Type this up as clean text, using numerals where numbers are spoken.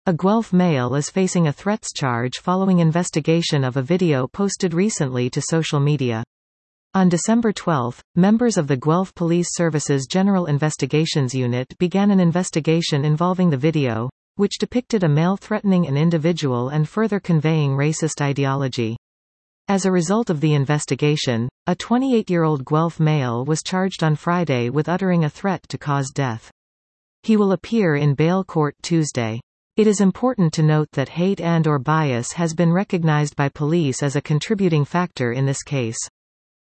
A Guelph male is facing a threats charge following investigation of a video posted recently to social media. On December 12, members of the Guelph Police Service's General Investigations Unit began an investigation involving the video, which depicted a male threatening an individual and further conveying racist ideology. As a result of the investigation, a 28-year-old Guelph male was charged on Friday with uttering a threat to cause death. He will appear in bail court Tuesday. It is important to note that hate and/or bias has been recognized by police as a contributing factor in this case.